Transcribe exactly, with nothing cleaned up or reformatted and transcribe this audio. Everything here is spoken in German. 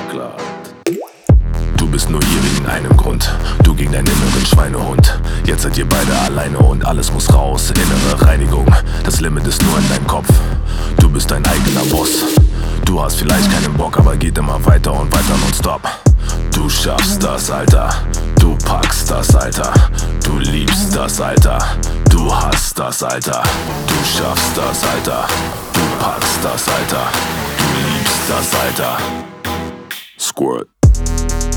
klar. Du bist nur hier wegen einem Grund, du gegen deinen inneren Schweinehund. Jetzt seid ihr beide alleine und alles muss raus. Innere Reinigung, das Limit ist nur in deinem Kopf. Du bist dein eigener Boss. Du hast vielleicht keinen Bock, aber geht immer weiter und weiter nonstop. Du schaffst das, Alter. Du packst das, Alter. Du liebst das, Alter. Du hast das, Alter. Du schaffst das, Alter. Du packst das, Alter. Du liebst das, Alter. Squirt.